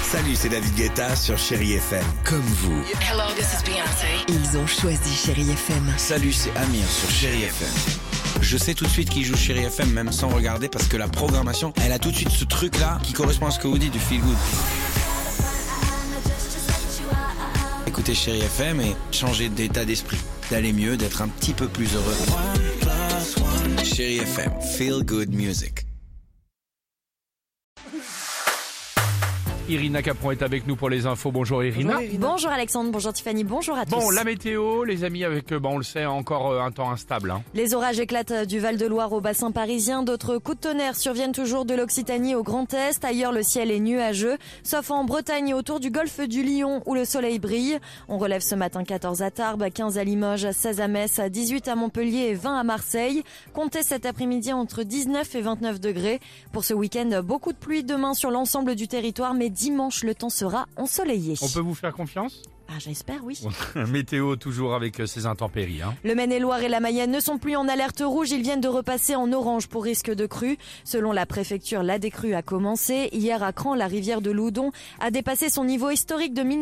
Salut, c'est David Guetta sur Chérie FM. Comme vous. Hello, this is Beyoncé. Ils ont choisi Chérie FM. Salut, c'est Amir sur Chérie FM. Je sais tout de suite qui joue Chérie FM, même sans regarder, parce que la programmation, elle a tout de suite ce truc-là qui correspond à ce que vous dites, du feel good. Écoutez Chérie FM et changer d'état d'esprit, d'aller mieux, d'être un petit peu plus heureux. Chérie FM, feel good music. Irina Capron est avec nous pour les infos. Bonjour Irina. Bonjour Alexandre, bonjour Tiffany, bonjour à tous. Bon, la météo, les amis, avec, on le sait, encore un temps instable. Les orages éclatent du Val-de-Loire au bassin parisien. D'autres coups de tonnerre surviennent toujours de l'Occitanie au Grand Est. Ailleurs, le ciel est nuageux, sauf en Bretagne et autour du golfe du Lion où le soleil brille. On relève ce matin 14 à Tarbes, 15 à Limoges, 16 à Metz, 18 à Montpellier et 20 à Marseille. Comptez cet après-midi entre 19 et 29 degrés. Pour ce week-end, beaucoup de pluie demain sur l'ensemble du territoire, mais dimanche, le temps sera ensoleillé. On peut vous faire confiance ? Ah, j'espère, oui. Météo toujours avec ces intempéries. Le Maine-et-Loire et la Mayenne ne sont plus en alerte rouge, ils viennent de repasser en orange pour risque de crue. Selon la préfecture, la décrue a commencé. Hier à Cran, la rivière de Loudon a dépassé son niveau historique de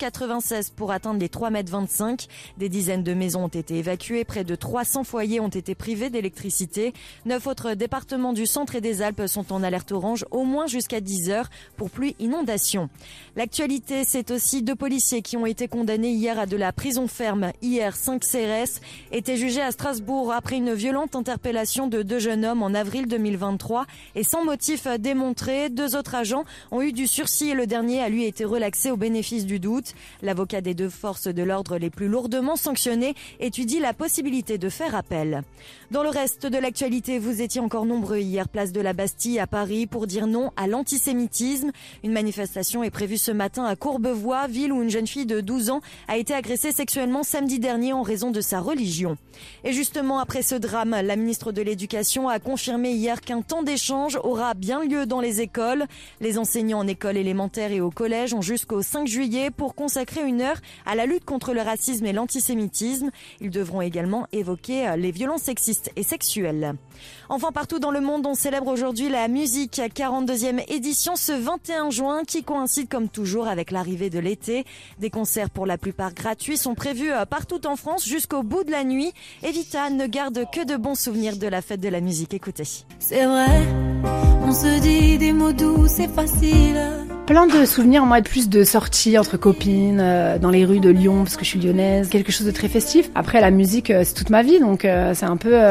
1996 pour atteindre les 3,25 m. Des dizaines de maisons ont été évacuées, près de 300 foyers ont été privés d'électricité. 9 autres départements du centre et des Alpes sont en alerte orange au moins jusqu'à 10 h pour pluie inondation. L'actualité, c'est aussi 2 policiers qui ont été condamnés hier à de la prison ferme. Hier, 5 CRS étaient jugés à Strasbourg après une violente interpellation de 2 jeunes hommes en avril 2023 et sans motif démontré. 2 autres agents ont eu du sursis et le dernier a lui été relaxé au bénéfice du doute. L'avocat des 2 forces de l'ordre les plus lourdement sanctionnées étudie la possibilité de faire appel. Dans le reste de l'actualité, vous étiez encore nombreux hier, place de la Bastille à Paris, pour dire non à l'antisémitisme. Une manifestation est prévue ce matin à Courbevoie, ville où une jeune fille de 12 ans a été agressée sexuellement samedi dernier en raison de sa religion. Et justement, après ce drame, la ministre de l'Éducation a confirmé hier qu'un temps d'échange aura bien lieu dans les écoles. Les enseignants en école élémentaire et au collège ont jusqu'au 5 juillet pour consacrer 1 heure à la lutte contre le racisme et l'antisémitisme. Ils devront également évoquer les violences sexistes et sexuelles. Enfin, partout dans le monde, on célèbre aujourd'hui la musique, 42e édition ce 21 juin qui coïncide comme toujours avec l'arrivée de l'été. Des concerts pour la plupart gratuits sont prévus partout en France jusqu'au bout de la nuit. Evita ne garde que de bons souvenirs de la fête de la musique. Écoutez. C'est vrai, on se dit des mots doux, c'est facile. Plein de souvenirs, moi, plus de sorties entre copines, dans les rues de Lyon, parce que je suis lyonnaise, quelque chose de très festif. Après, la musique, c'est toute ma vie, donc c'est un peu,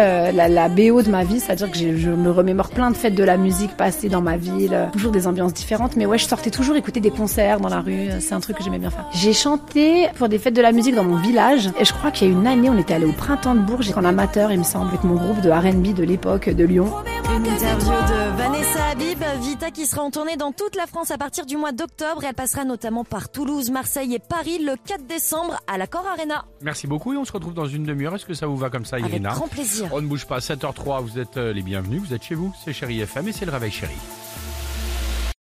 la BO de ma vie, c'est-à-dire que je me remémore plein de fêtes de la musique passées dans ma ville, toujours des ambiances différentes, mais ouais, je sortais toujours écouter des concerts dans la rue, c'est un truc que j'aimais bien faire. J'ai chanté pour des fêtes de la musique dans mon village, et je crois qu'il y a une année, on était allé au Printemps de Bourges, en amateur, il me semble, avec mon groupe de R&B de l'époque de Lyon. Une interview de Vanessa Habib, Vita qui sera en tournée dans toute la France à partir du mois d'octobre. Elle passera notamment par Toulouse, Marseille et Paris le 4 décembre à l'Accor Arena. Merci beaucoup et on se retrouve dans une demi-heure. Est-ce que ça vous va comme ça, Irina ? Avec grand plaisir. On ne bouge pas, 7h03, vous êtes les bienvenus, vous êtes chez vous, c'est Chérie FM et c'est le réveil chéri.